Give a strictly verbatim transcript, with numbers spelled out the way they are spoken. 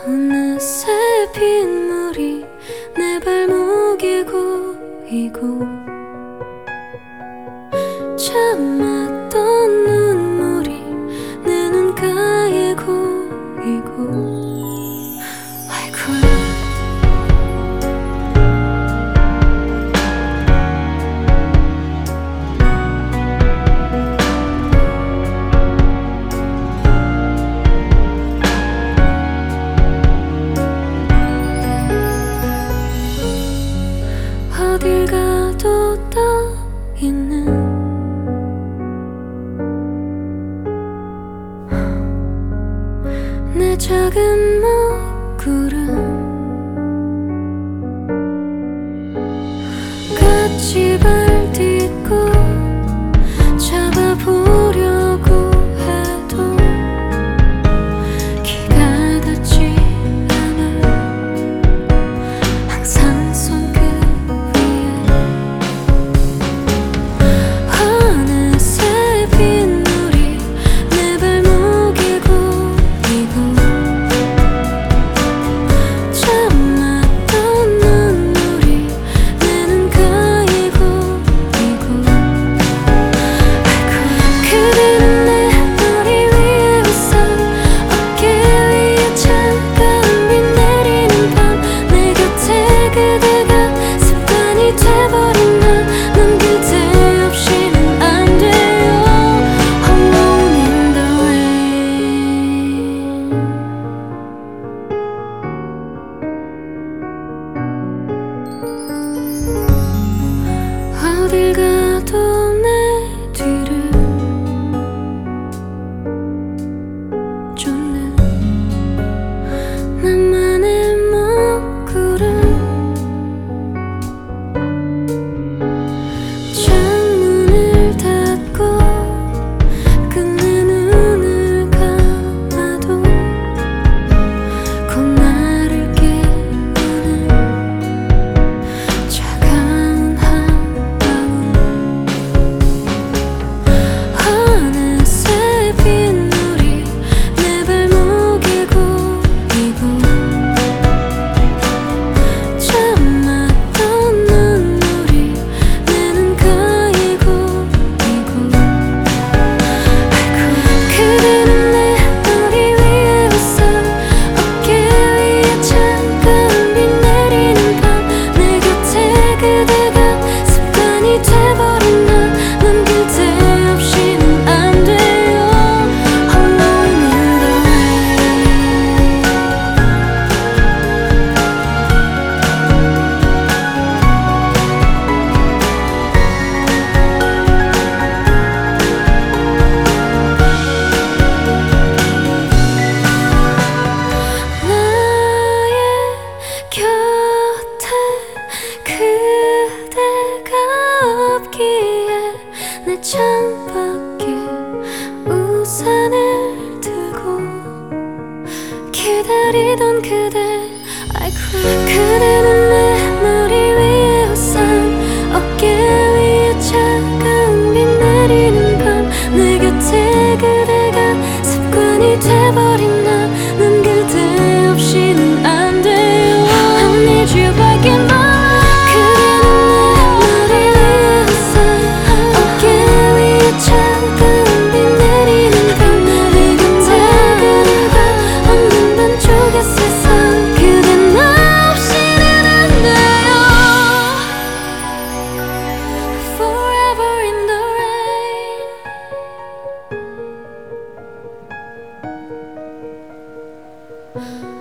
어느새 빗물이 내 발목에 고이고 참았던 눈물이 내 눈가에 고이고 아이고야 어딜 가도 떠있는 내 작은 먹구름 같이 발딛고 잡아보려고 해도 기가 닿지 않아 항상 손끝 어느새 빗물이 내 발목에 고이고 참았던 눈물이 내 눈가에 고이고 그대는 내 머리 위에 웃어 어깨 위에 차가운 비 내리는 밤 내 곁에 그대가 습관이 돼버린 나 난 그대 없이는 안 돼요 Alone in the rain 어딜 가도 내 뒤를 쫓는 나만의 먹구름 창문을 닫고 끝내 눈을 감아도 곧 나를 깨우는 차가운 한 방울 어느새 빗물이 내 발목에 고이고 참았던 눈물이 내 눈가에 고이고 그대는 내 머리 위에 웃어 어깨 위에 차가운 비 내리는 밤 내 곁에 그대가 습관이 돼버린 나 난 그대 없이는 안 돼요 Alone in the rain 나의 곁에 그대가 없기에 내 창밖에 우산을 두고 기다리던 그대 아이고 그대는 내 머리 위에 우산 어깨 위에 차가운 비 내리는 밤 내 곁에 그대가 습관이 돼버린 나 난 그대 없이는 안 돼요 I need you back in my life 그대는 내 머리 위에 우산 어깨 위에 차가운 비 내리는 밤 내 곁에 그대가 없는 반쪽의 세상 그댄 나 없이는 안 돼요 Forever in the rain